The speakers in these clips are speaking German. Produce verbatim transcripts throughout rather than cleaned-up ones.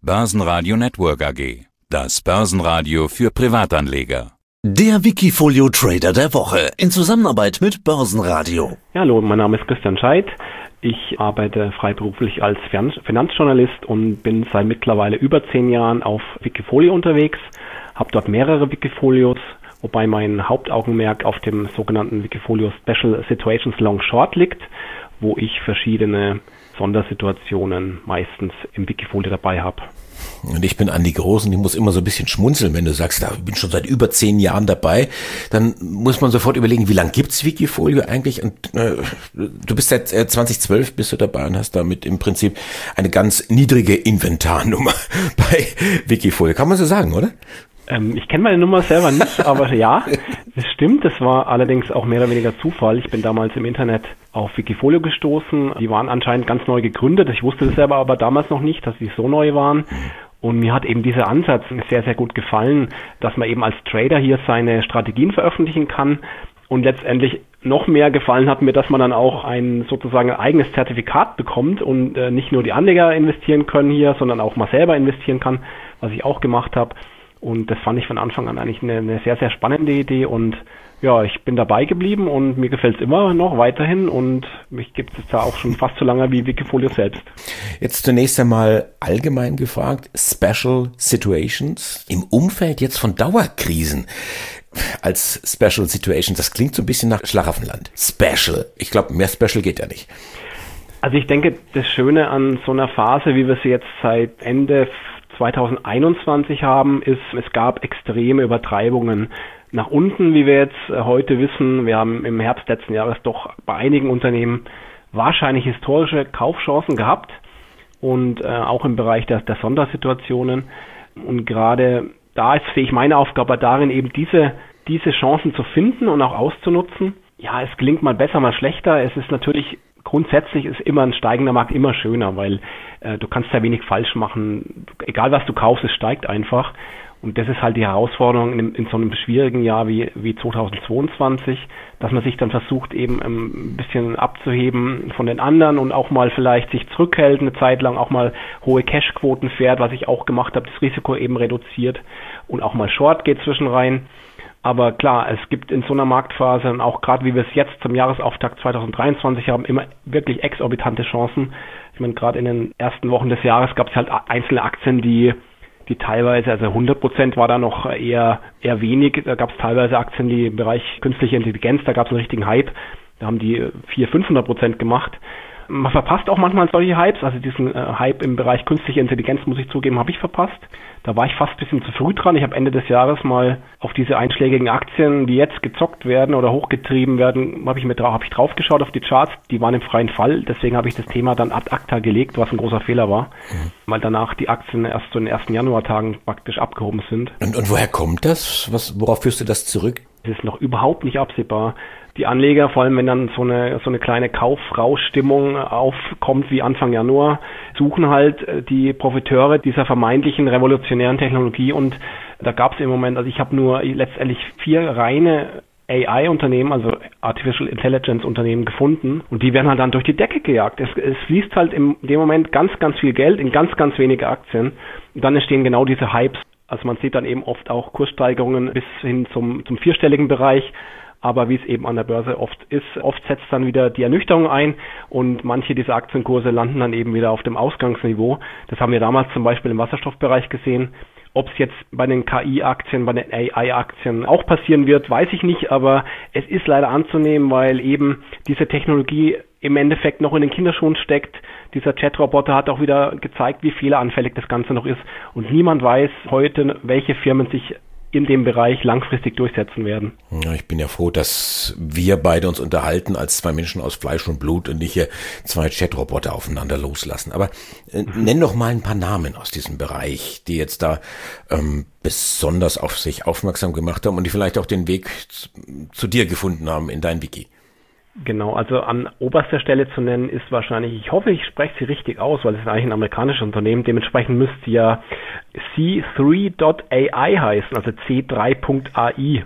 Börsenradio Network A G. Das Börsenradio für Privatanleger. Der Wikifolio Trader der Woche in Zusammenarbeit mit Börsenradio. Ja, hallo, mein Name ist Christian Scheidt. Ich arbeite freiberuflich als Finanzjournalist und bin seit mittlerweile über zehn Jahren auf Wikifolio unterwegs, habe dort mehrere Wikifolios, wobei mein Hauptaugenmerk auf dem sogenannten Wikifolio Special Situations Long Short liegt, wo ich verschiedene Sondersituationen meistens im Wikifolio dabei habe. Und ich bin Andi Groß und ich muss immer so ein bisschen schmunzeln, wenn du sagst, ich bin schon seit über zehn Jahren dabei, dann muss man sofort überlegen, wie lange gibt's Wikifolio eigentlich? Und äh, du bist seit äh, zwanzig zwölf bist du dabei und hast damit im Prinzip eine ganz niedrige Inventarnummer bei Wikifolio. Kann man so sagen, oder? Ähm, ich kenne meine Nummer selber nicht, aber ja, das stimmt. Das war allerdings auch mehr oder weniger Zufall. Ich bin damals im Internet auf Wikifolio gestoßen. Die waren anscheinend ganz neu gegründet. Ich wusste das selber aber damals noch nicht, dass sie so neu waren. Und mir hat eben dieser Ansatz sehr, sehr gut gefallen, dass man eben als Trader hier seine Strategien veröffentlichen kann. Und letztendlich noch mehr gefallen hat mir, dass man dann auch ein sozusagen ein eigenes Zertifikat bekommt und äh, nicht nur die Anleger investieren können hier, sondern auch mal selber investieren kann, was ich auch gemacht habe. Und das fand ich von Anfang an eigentlich eine, eine sehr, sehr spannende Idee und ja, ich bin dabei geblieben und mir gefällt es immer noch weiterhin und mich gibt es da auch schon fast so lange wie Wikifolio selbst. Jetzt zunächst einmal allgemein gefragt, Special Situations im Umfeld jetzt von Dauerkrisen als Special Situations, das klingt so ein bisschen nach Schlaraffenland. Special, ich glaube, mehr Special geht ja nicht. Also ich denke, das Schöne an so einer Phase, wie wir sie jetzt seit Ende zwanzig einundzwanzig haben, ist, es gab extreme Übertreibungen nach unten, wie wir jetzt heute wissen. Wir haben im Herbst letzten Jahres doch bei einigen Unternehmen wahrscheinlich historische Kaufchancen gehabt und äh, auch im Bereich der, der Sondersituationen. Und gerade da ist, sehe ich meine Aufgabe darin, eben diese, diese Chancen zu finden und auch auszunutzen. Ja, es gelingt mal besser, mal schlechter. Es ist natürlich grundsätzlich ist immer ein steigender Markt immer schöner, weil äh, du kannst ja wenig falsch machen. Egal was du kaufst, es steigt einfach. Und das ist halt die Herausforderung in, in so einem schwierigen Jahr wie, wie zwanzig zweiundzwanzig, dass man sich dann versucht, eben ein bisschen abzuheben von den anderen und auch mal vielleicht sich zurückhält, eine Zeit lang auch mal hohe Cashquoten fährt, was ich auch gemacht habe, das Risiko eben reduziert und auch mal Short geht zwischen rein. Aber klar, es gibt in so einer Marktphase, und auch gerade wie wir es jetzt zum Jahresauftakt zwanzig dreiundzwanzig haben, immer wirklich exorbitante Chancen. Ich meine, gerade in den ersten Wochen des Jahres gab es halt einzelne Aktien, die die teilweise, also hundert Prozent war da noch eher eher wenig. Da gab es teilweise Aktien, die im Bereich künstliche Intelligenz, da gab es einen richtigen Hype. Da haben die vierhundert, fünfhundert Prozent gemacht. Man verpasst auch manchmal solche Hypes, also diesen äh, Hype im Bereich künstliche Intelligenz, muss ich zugeben, habe ich verpasst. Da war ich fast ein bisschen zu früh dran. Ich habe Ende des Jahres mal auf diese einschlägigen Aktien, die jetzt gezockt werden oder hochgetrieben werden, habe ich mir drauf, habe ich drauf geschaut auf die Charts, die waren im freien Fall. Deswegen habe ich das Thema dann ad acta gelegt, was ein großer Fehler war, mhm. weil danach die Aktien erst so in den ersten Januartagen praktisch abgehoben sind. Und, und woher kommt das? Was, worauf führst du das zurück? Es ist noch überhaupt nicht absehbar. Die Anleger, vor allem wenn dann so eine so eine kleine Kaufrauschstimmung aufkommt wie Anfang Januar, suchen halt die Profiteure dieser vermeintlichen revolutionären Technologie und da gab es im Moment, also ich habe nur letztendlich vier reine A I-Unternehmen, also Artificial Intelligence-Unternehmen gefunden und die werden halt dann durch die Decke gejagt. Es, es fließt halt in dem Moment ganz, ganz viel Geld in ganz, ganz wenige Aktien und dann entstehen genau diese Hypes. Also man sieht dann eben oft auch Kurssteigerungen bis hin zum, zum vierstelligen Bereich. Aber wie es eben an der Börse oft ist, oft setzt dann wieder die Ernüchterung ein und manche dieser Aktienkurse landen dann eben wieder auf dem Ausgangsniveau. Das haben wir damals zum Beispiel im Wasserstoffbereich gesehen. Ob es jetzt bei den K I-Aktien, bei den A I-Aktien auch passieren wird, weiß ich nicht, aber es ist leider anzunehmen, weil eben diese Technologie im Endeffekt noch in den Kinderschuhen steckt. Dieser Chat-Roboter hat auch wieder gezeigt, wie fehleranfällig das Ganze noch ist und niemand weiß heute, welche Firmen sich in dem Bereich langfristig durchsetzen werden. Ja, ich bin ja froh, dass wir beide uns unterhalten als zwei Menschen aus Fleisch und Blut und nicht hier zwei Chatroboter aufeinander loslassen. Aber äh, mhm. nenn doch mal ein paar Namen aus diesem Bereich, die jetzt da ähm, besonders auf sich aufmerksam gemacht haben und die vielleicht auch den Weg zu, zu dir gefunden haben in dein Wiki. Genau, also an oberster Stelle zu nennen ist wahrscheinlich, ich hoffe, ich spreche sie richtig aus, weil es ist eigentlich ein amerikanisches Unternehmen, dementsprechend müsste ja C drei Punkt A I heißen, also C drei Punkt A I.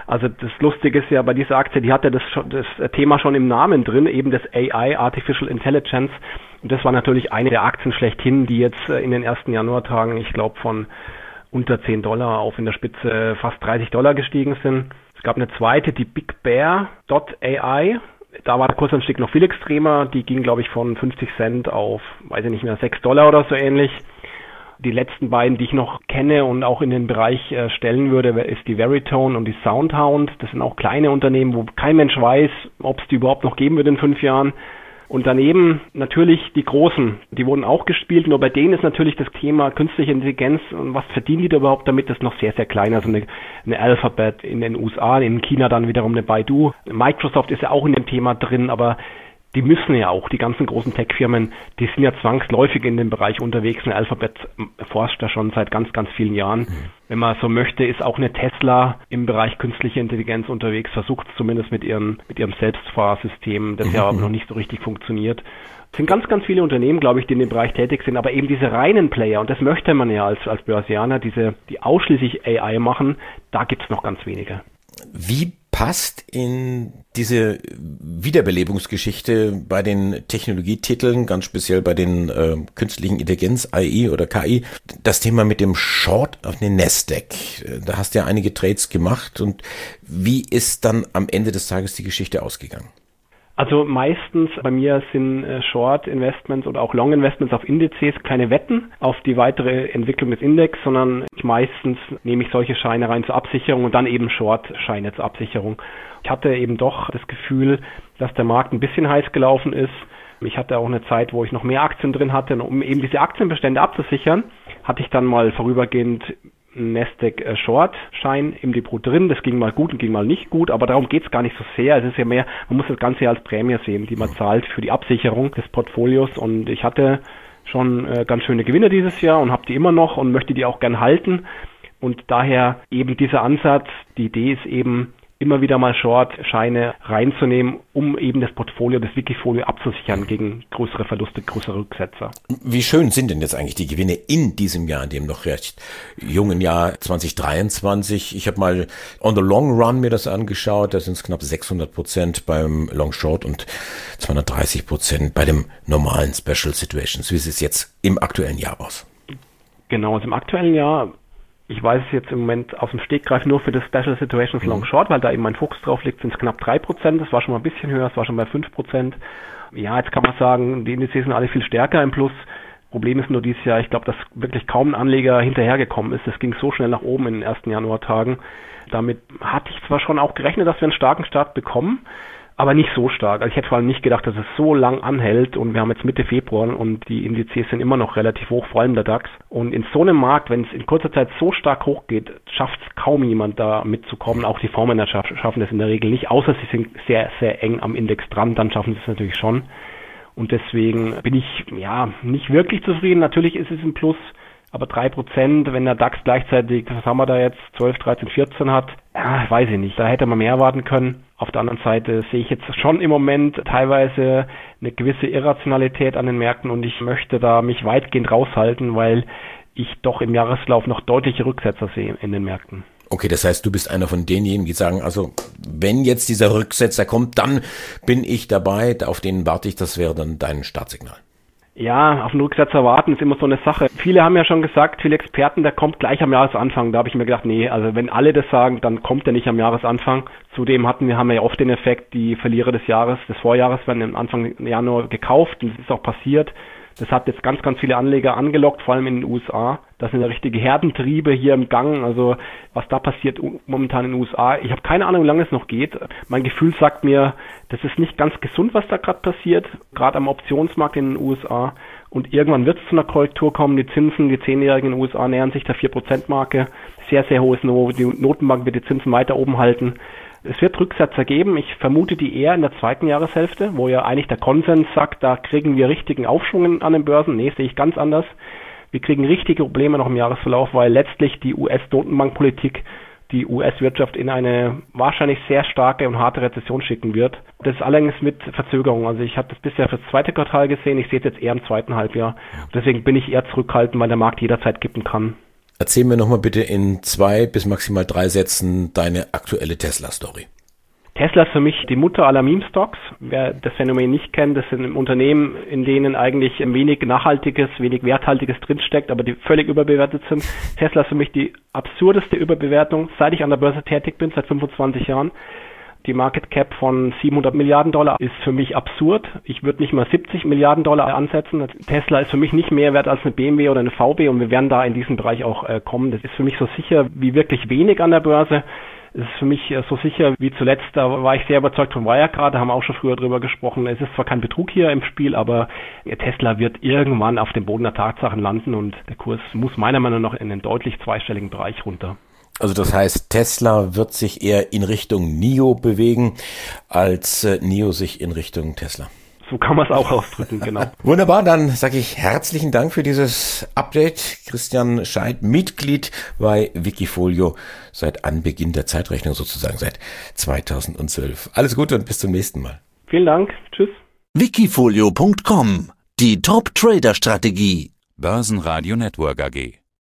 Also das Lustige ist ja bei dieser Aktie, die hatte das, das Thema schon im Namen drin, eben das A I, Artificial Intelligence. Und das war natürlich eine der Aktien schlechthin, die jetzt in den ersten Januartagen, ich glaube, von unter zehn Dollar auf in der Spitze fast dreißig Dollar gestiegen sind. Es gab eine zweite, die Big Bear Dot A I. Da war der Kursanstieg noch viel extremer. Die ging, glaube ich, von fünfzig Cent auf, weiß ich nicht mehr, sechs Dollar oder so ähnlich. Die letzten beiden, die ich noch kenne und auch in den Bereich äh, stellen würde, ist die Veritone und die Soundhound. Das sind auch kleine Unternehmen, wo kein Mensch weiß, ob es die überhaupt noch geben wird in fünf Jahren. Und daneben natürlich die Großen, die wurden auch gespielt, nur bei denen ist natürlich das Thema künstliche Intelligenz und was verdienen die da überhaupt damit, das ist noch sehr, sehr klein. Also eine, eine Alphabet in den U S A, in China dann wiederum eine Baidu. Microsoft ist ja auch in dem Thema drin, aber die müssen ja auch, die ganzen großen Tech-Firmen, die sind ja zwangsläufig in dem Bereich unterwegs. Eine Alphabet forscht da schon seit ganz, ganz vielen Jahren. Mhm. Wenn man so möchte, ist auch eine Tesla im Bereich künstliche Intelligenz unterwegs, versucht es zumindest mit ihrem, mit ihrem Selbstfahrsystem, das mhm. ja aber noch nicht so richtig funktioniert. Es sind ganz, ganz viele Unternehmen, glaube ich, die in dem Bereich tätig sind, aber eben diese reinen Player, und das möchte man ja als, als Börsianer, diese, die ausschließlich A I machen, da gibt es noch ganz wenige. Wie passt in diese Wiederbelebungsgeschichte bei den Technologietiteln, ganz speziell bei den äh, künstlichen Intelligenz, A I oder K I, das Thema mit dem Short auf den Nasdaq? Da hast du ja einige Trades gemacht, und wie ist dann am Ende des Tages die Geschichte ausgegangen? Also meistens bei mir sind äh, Short-Investments oder auch Long-Investments auf Indizes keine Wetten auf die weitere Entwicklung des Index, sondern meistens nehme ich solche Scheine rein zur Absicherung und dann eben Short-Scheine zur Absicherung. Ich hatte eben doch das Gefühl, dass der Markt ein bisschen heiß gelaufen ist. Ich hatte auch eine Zeit, wo ich noch mehr Aktien drin hatte, und um eben diese Aktienbestände abzusichern, hatte ich dann mal vorübergehend Nasdaq Short Schein im Depot drin. Das ging mal gut und ging mal nicht gut, aber darum geht es gar nicht so sehr. Es ist ja mehr, man muss das Ganze ja als Prämie sehen, die man zahlt für die Absicherung des Portfolios, und ich hatte schon äh, ganz schöne Gewinne dieses Jahr und habe die immer noch und möchte die auch gern halten, und daher eben dieser Ansatz. Die Idee ist eben, immer wieder mal Short-Scheine reinzunehmen, um eben das Portfolio, das Wikifolio abzusichern gegen größere Verluste, größere Rücksetzer. Wie schön sind denn jetzt eigentlich die Gewinne in diesem Jahr, in dem noch recht jungen Jahr zwanzig dreiundzwanzig? Ich habe mal on the long run mir das angeschaut, da sind es knapp sechshundert Prozent beim Long Short und zweihundertdreißig Prozent bei dem normalen Special Situations. Wie sieht es jetzt im aktuellen Jahr aus? Genau, also im aktuellen Jahr, ich weiß es jetzt im Moment aus dem Stegreif nur für das Special Situations Long Short, weil da eben mein Fokus drauf liegt, sind es knapp drei Prozent. Das war schon mal ein bisschen höher, das war schon bei fünf Prozent. Ja, jetzt kann man sagen, die Indizes sind alle viel stärker im Plus. Problem ist nur dieses Jahr, ich glaube, dass wirklich kaum ein Anleger hinterhergekommen ist. Das ging so schnell nach oben in den ersten Januartagen. Damit hatte ich zwar schon auch gerechnet, dass wir einen starken Start bekommen, aber nicht so stark. Also ich hätte vor allem nicht gedacht, dass es so lang anhält, und wir haben jetzt Mitte Februar und die Indizes sind immer noch relativ hoch, vor allem der DAX. Und in so einem Markt, wenn es in kurzer Zeit so stark hochgeht, schafft es kaum jemand da mitzukommen. Auch die Fondsmänner schaffen das in der Regel nicht, außer sie sind sehr, sehr eng am Index dran, dann schaffen sie es natürlich schon. Und deswegen bin ich ja nicht wirklich zufrieden. Natürlich ist es ein Plus, aber drei Prozent, wenn der DAX gleichzeitig, was haben wir da jetzt, zwölf, dreizehn, vierzehn hat, ja, weiß ich nicht. Da hätte man mehr erwarten können. Auf der anderen Seite sehe ich jetzt schon im Moment teilweise eine gewisse Irrationalität an den Märkten, und ich möchte da mich weitgehend raushalten, weil ich doch im Jahreslauf noch deutliche Rücksetzer sehe in den Märkten. Okay, das heißt, du bist einer von denjenigen, die sagen, also wenn jetzt dieser Rücksetzer kommt, dann bin ich dabei, auf den warte ich, das wäre dann dein Startsignal. Ja, auf den Rücksetzer warten ist immer so eine Sache. Viele haben ja schon gesagt, viele Experten, der kommt gleich am Jahresanfang. Da habe ich mir gedacht, nee, also wenn alle das sagen, dann kommt er nicht am Jahresanfang. Zudem hatten wir, haben wir ja oft den Effekt, die Verlierer des Jahres, des Vorjahres werden am Anfang Januar gekauft, und das ist auch passiert. Das hat jetzt ganz, ganz viele Anleger angelockt, vor allem in den U S A. Das sind ja richtige Herdentriebe hier im Gang. Also was da passiert momentan in den U S A, ich habe keine Ahnung, wie lange es noch geht. Mein Gefühl sagt mir, das ist nicht ganz gesund, was da gerade passiert, gerade am Optionsmarkt in den U S A. Und irgendwann wird es zu einer Korrektur kommen. Die Zinsen, die Zehnjährigen in den U S A nähern sich der vier Prozent Marke. Sehr, sehr hohes Niveau. Die Notenbank wird die Zinsen weiter oben halten. Es wird Rücksetzer geben. Ich vermute die eher in der zweiten Jahreshälfte, wo ja eigentlich der Konsens sagt, da kriegen wir richtigen Aufschwung an den Börsen. Nee, sehe ich ganz anders. Wir kriegen richtige Probleme noch im Jahresverlauf, weil letztlich die U S-Notenbankpolitik die U S-Wirtschaft in eine wahrscheinlich sehr starke und harte Rezession schicken wird. Das ist allerdings mit Verzögerung. Also ich habe das bisher für das zweite Quartal gesehen. Ich sehe es jetzt eher im zweiten Halbjahr. Deswegen bin ich eher zurückhaltend, weil der Markt jederzeit kippen kann. Erzähl mir nochmal bitte in zwei bis maximal drei Sätzen deine aktuelle Tesla-Story. Tesla ist für mich die Mutter aller Meme-Stocks. Wer das Phänomen nicht kennt, das sind Unternehmen, in denen eigentlich wenig Nachhaltiges, wenig Werthaltiges drinsteckt, aber die völlig überbewertet sind. Tesla ist für mich die absurdeste Überbewertung, seit ich an der Börse tätig bin, seit fünfundzwanzig Jahren. Die Market Cap von siebenhundert Milliarden Dollar ist für mich absurd. Ich würde nicht mal siebzig Milliarden Dollar ansetzen. Tesla ist für mich nicht mehr wert als eine B M W oder eine V W und wir werden da in diesen Bereich auch äh, kommen. Das ist für mich so sicher wie wirklich wenig an der Börse. Es ist für mich äh, so sicher wie zuletzt. Da war ich sehr überzeugt von Wirecard, da haben wir auch schon früher drüber gesprochen. Es ist zwar kein Betrug hier im Spiel, aber Tesla wird irgendwann auf dem Boden der Tatsachen landen und der Kurs muss meiner Meinung nach in einen deutlich zweistelligen Bereich runter. Also das heißt, Tesla wird sich eher in Richtung N I O bewegen, als äh, N I O sich in Richtung Tesla. So kann man es auch ausdrücken, genau. Wunderbar, dann sage ich herzlichen Dank für dieses Update. Christian Scheidt, Mitglied bei Wikifolio seit Anbeginn der Zeitrechnung sozusagen, seit zweitausendzwölf. Alles Gute und bis zum nächsten Mal. Vielen Dank, tschüss. Wikifolio Punkt com, die Top-Trader-Strategie. Börsenradio Network A G.